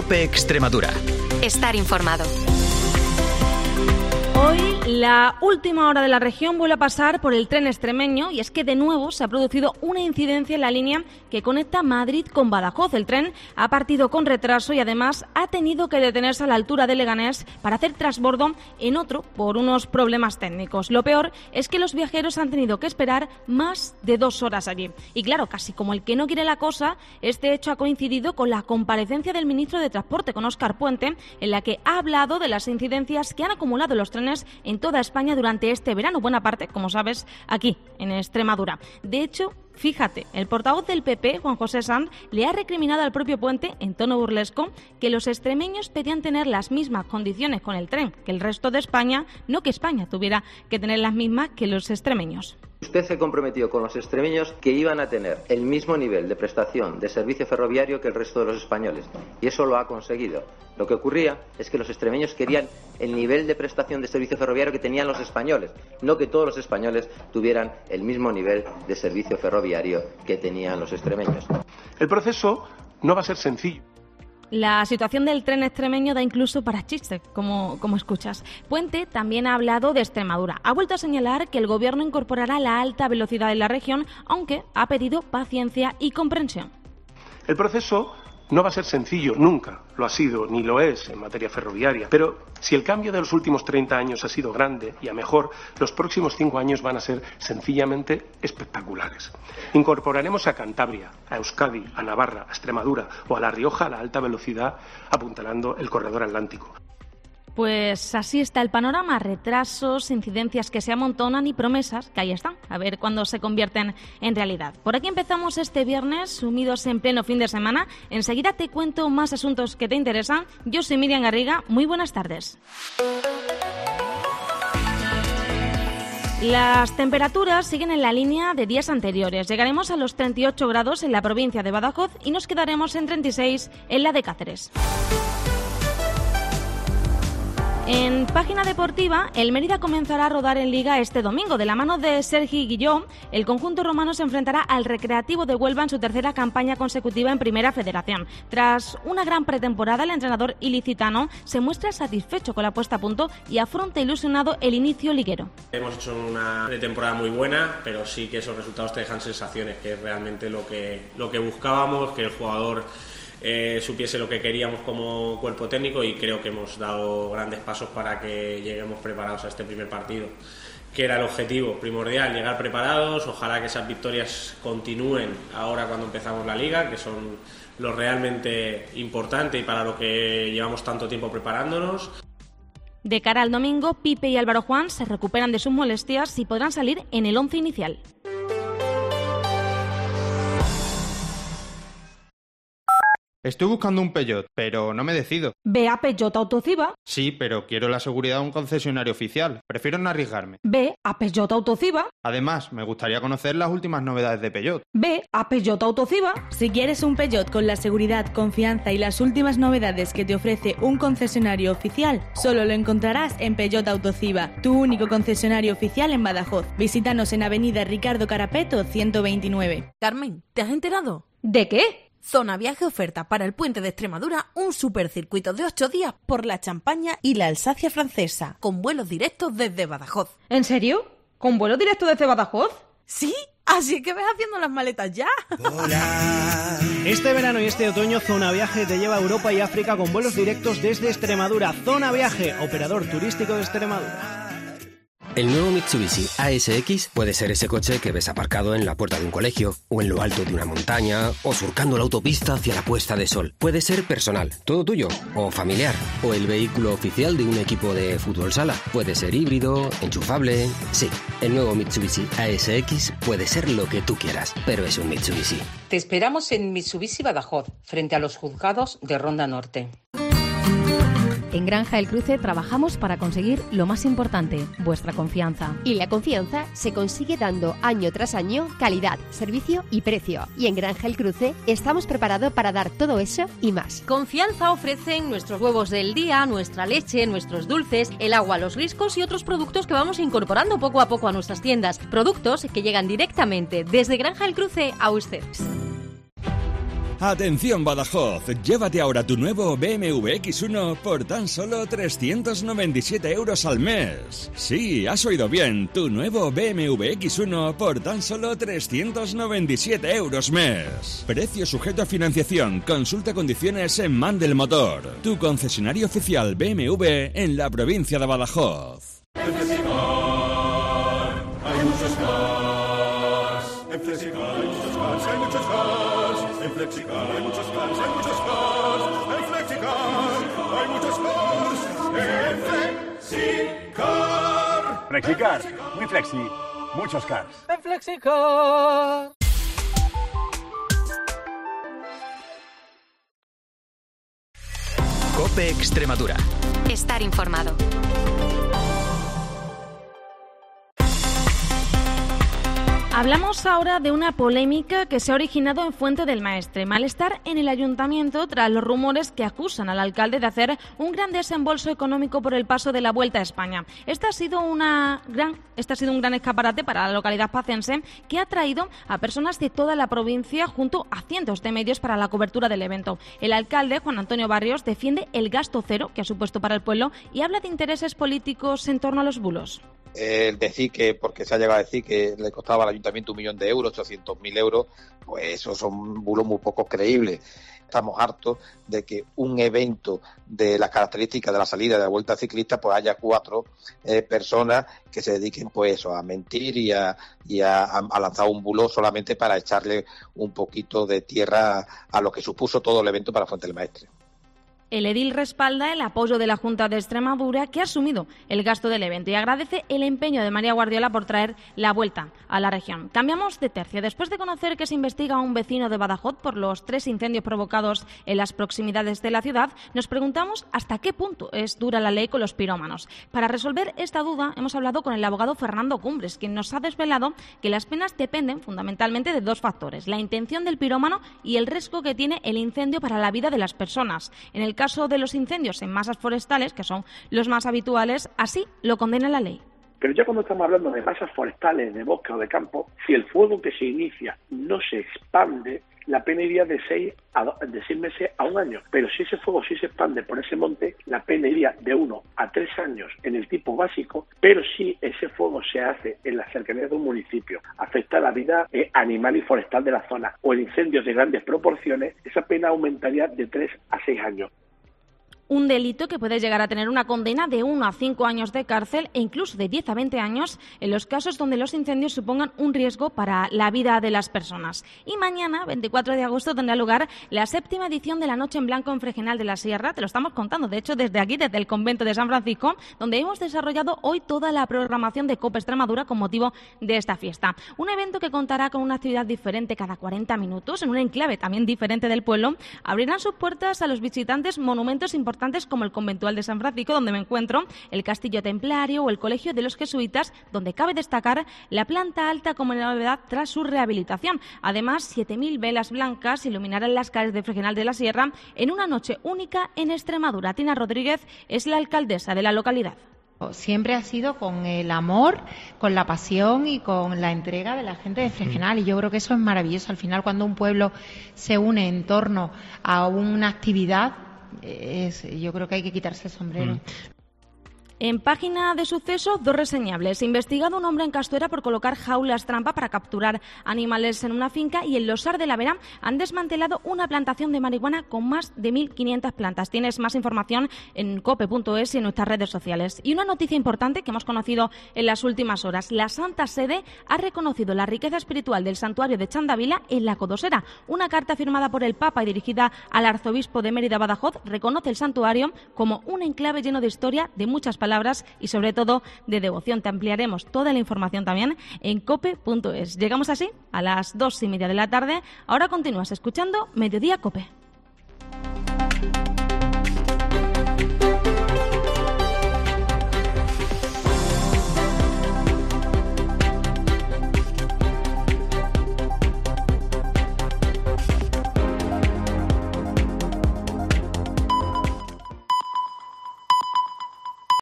COPE Extremadura. Estar informado. Hoy la última hora de la región vuelve a pasar por el tren extremeño y es que de nuevo se ha producido una incidencia en la línea que conecta Madrid con Badajoz. El tren ha partido con retraso y además ha tenido que detenerse a la altura de Leganés para hacer transbordo en otro por unos problemas técnicos. Lo peor es que los viajeros han tenido que esperar más de 2 horas allí. Y claro, casi como el que no quiere la cosa, este hecho ha coincidido con la comparecencia del ministro de Transporte, con Óscar Puente, en la que ha hablado de las incidencias que han acumulado los trenes en toda España durante este verano, buena parte, como sabes, aquí, en Extremadura. De hecho, fíjate, el portavoz del PP, Juan José Sanz, le ha recriminado al propio Puente, en tono burlesco, que los extremeños pedían tener las mismas condiciones con el tren que el resto de España, no que España tuviera que tener las mismas que los extremeños. Usted se comprometió con los extremeños que iban a tener el mismo nivel de prestación de servicio ferroviario que el resto de los españoles, y eso lo ha conseguido. Lo que ocurría es que los extremeños querían el nivel de prestación de servicio ferroviario que tenían los españoles, no que todos los españoles tuvieran el mismo nivel de servicio ferroviario que tenían los extremeños. El proceso no va a ser sencillo. La situación del tren extremeño da incluso para chiste, como escuchas. Puente también ha hablado de Extremadura. Ha vuelto a señalar que el Gobierno incorporará la alta velocidad en la región, aunque ha pedido paciencia y comprensión. El proceso no va a ser sencillo, nunca lo ha sido, ni lo es en materia ferroviaria. Pero si el cambio de los últimos 30 años ha sido grande y a mejor, los próximos 5 años van a ser sencillamente espectaculares. Incorporaremos a Cantabria, a Euskadi, a Navarra, a Extremadura o a La Rioja a la alta velocidad, apuntalando el corredor atlántico. Pues así está el panorama, retrasos, incidencias que se amontonan y promesas que ahí están, a ver cuándo se convierten en realidad. Por aquí empezamos este viernes, sumidos en pleno fin de semana. Enseguida te cuento más asuntos que te interesan. Yo soy Miriam Garriga, muy buenas tardes. Las temperaturas siguen en la línea de días anteriores. Llegaremos a los 38 grados en la provincia de Badajoz y nos quedaremos en 36 en la de Cáceres. En página deportiva, el Mérida comenzará a rodar en Liga este domingo. De la mano de Sergi Guillón, el conjunto romano se enfrentará al Recreativo de Huelva en su tercera campaña consecutiva en Primera Federación. Tras una gran pretemporada, el entrenador ilicitano se muestra satisfecho con la puesta a punto y afronta ilusionado el inicio liguero. Hemos hecho una pretemporada muy buena, pero sí que esos resultados te dejan sensaciones, que es realmente lo que buscábamos, que el jugador supiese lo que queríamos como cuerpo técnico, y creo que hemos dado grandes pasos para que lleguemos preparados a este primer partido, que era el objetivo primordial, llegar preparados. Ojalá que esas victorias continúen ahora cuando empezamos la liga, que son lo realmente importante y para lo que llevamos tanto tiempo preparándonos. De cara al domingo, Pipe y Álvaro Juan se recuperan de sus molestias y podrán salir en el 11 inicial. Estoy buscando un Peugeot, pero no me decido. Ve a Peugeot Autociba. Sí, pero quiero la seguridad de un concesionario oficial. Prefiero no arriesgarme. Ve a Peugeot Autociba. Además, me gustaría conocer las últimas novedades de Peugeot. Ve a Peugeot Autociba. Si quieres un Peugeot con la seguridad, confianza y las últimas novedades que te ofrece un concesionario oficial, solo lo encontrarás en Peugeot Autociba, tu único concesionario oficial en Badajoz. Visítanos en Avenida Ricardo Carapeto 129. Carmen, ¿te has enterado? ¿De qué? Zona Viaje oferta para el Puente de Extremadura un supercircuito de 8 días por la Champaña y la Alsacia francesa, con vuelos directos desde Badajoz. ¿En serio? ¿Con vuelo directo desde Badajoz? Sí, así que ves haciendo las maletas ya. Hola. Este verano y este otoño Zona Viaje te lleva a Europa y África con vuelos directos desde Extremadura. Zona Viaje, operador turístico de Extremadura. El nuevo Mitsubishi ASX puede ser ese coche que ves aparcado en la puerta de un colegio, o en lo alto de una montaña, o surcando la autopista hacia la puesta de sol. Puede ser personal, todo tuyo, o familiar, o el vehículo oficial de un equipo de fútbol sala. Puede ser híbrido, enchufable. Sí, el nuevo Mitsubishi ASX puede ser lo que tú quieras, pero es un Mitsubishi. Te esperamos en Mitsubishi Badajoz, frente a los juzgados de Ronda Norte. En Granja El Cruce trabajamos para conseguir lo más importante, vuestra confianza. Y la confianza se consigue dando año tras año calidad, servicio y precio. Y en Granja El Cruce estamos preparados para dar todo eso y más. Confianza ofrecen nuestros huevos del día, nuestra leche, nuestros dulces, el agua, los riscos y otros productos que vamos incorporando poco a poco a nuestras tiendas. Productos que llegan directamente desde Granja El Cruce a ustedes. Atención Badajoz, llévate ahora tu nuevo BMW X1 por tan solo 397 € al mes. Sí, has oído bien, tu nuevo BMW X1 por tan solo 397 € mes. Precio sujeto a financiación, consulta condiciones en Man del Motor. Tu concesionario oficial BMW en la provincia de Badajoz. En Flexicar hay muchos cars. En Flexicar hay muchos cars, hay muchos cars. En Flexicar hay muchos cars, hay muchos cars. En Flexicar hay muchos cars. En Flexicar. Flexicar, muy flexi, muchos cars. En Flexicar. COPE Extremadura. Estar informado. Hablamos ahora de una polémica que se ha originado en Fuente del Maestre. Malestar en el ayuntamiento tras los rumores que acusan al alcalde de hacer un gran desembolso económico por el paso de la Vuelta a España. Este ha sido un gran escaparate para la localidad pacense que ha traído a personas de toda la provincia junto a cientos de medios para la cobertura del evento. El alcalde, Juan Antonio Barrios, defiende el gasto cero que ha supuesto para el pueblo y habla de intereses políticos en torno a los bulos. El decir que, porque se ha llegado a decir que le costaba al ayuntamiento 1 millón de euros, 800.000 euros, pues esos son bulos muy poco creíbles. Estamos hartos de que un evento de las características de la salida de la Vuelta Ciclista, pues haya 4 personas que se dediquen pues eso, a mentir y a lanzar un bulo solamente para echarle un poquito de tierra a lo que supuso todo el evento para Fuente del Maestre. El edil respalda el apoyo de la Junta de Extremadura, que ha asumido el gasto del evento, y agradece el empeño de María Guardiola por traer la vuelta a la región. Cambiamos de tercio. Después de conocer que se investiga a un vecino de Badajoz por los 3 incendios provocados en las proximidades de la ciudad, nos preguntamos hasta qué punto es dura la ley con los pirómanos. Para resolver esta duda hemos hablado con el abogado Fernando Cumbres, quien nos ha desvelado que las penas dependen fundamentalmente de 2 factores: la intención del pirómano y el riesgo que tiene el incendio para la vida de las personas. En el caso de los incendios en masas forestales, que son los más habituales, así lo condena la ley. Pero ya cuando estamos hablando de masas forestales, de bosque o de campo, si el fuego que se inicia no se expande, la pena iría de 6 meses a 1 año. Pero si ese fuego sí se expande por ese monte, la pena iría de 1 a 3 años en el tipo básico. Pero si ese fuego se hace en las cercanías de un municipio, afecta a la vida animal y forestal de la zona, o en incendios de grandes proporciones, esa pena aumentaría de 3 a 6 años. Un delito que puede llegar a tener una condena de 1 a 5 años de cárcel e incluso de 10 a 20 años en los casos donde los incendios supongan un riesgo para la vida de las personas. Y mañana, 24 de agosto, tendrá lugar la 7ª edición de la Noche en Blanco en Fregenal de la Sierra. Te lo estamos contando, de hecho, desde aquí, desde el convento de San Francisco, donde hemos desarrollado hoy toda la programación de COPE Extremadura con motivo de esta fiesta. Un evento que contará con una actividad diferente cada 40 minutos, en un enclave también diferente del pueblo. Abrirán sus puertas a los visitantes monumentos importantes como el conventual de San Francisco, donde me encuentro, el castillo templario o el colegio de los jesuitas, donde cabe destacar la planta alta como novedad tras su rehabilitación. Además, 7.000 velas blancas iluminarán las calles de Fregenal de la Sierra en una noche única en Extremadura. Tina Rodríguez es la alcaldesa de la localidad. Siempre ha sido con el amor, con la pasión y con la entrega de la gente de Fregenal, y yo creo que eso es maravilloso. Al final, cuando un pueblo se une en torno a una actividad, yo creo que hay que quitarse el sombrero. En página de sucesos, 2 reseñables. Investigado un hombre en Castuera por colocar jaulas trampa para capturar animales en una finca, y en Losar de la Vera han desmantelado una plantación de marihuana con más de 1.500 plantas. Tienes más información en cope.es y en nuestras redes sociales. Y una noticia importante que hemos conocido en las últimas horas. La Santa Sede ha reconocido la riqueza espiritual del santuario de Chandavila en la Codosera. Una carta firmada por el Papa y dirigida al arzobispo de Mérida Badajoz reconoce el santuario como un enclave lleno de historia, de muchas palabras y sobre todo de devoción. Te ampliaremos toda la información también en cope.es. Llegamos así a las 2:30 de la tarde. Ahora continúas escuchando Mediodía Cope.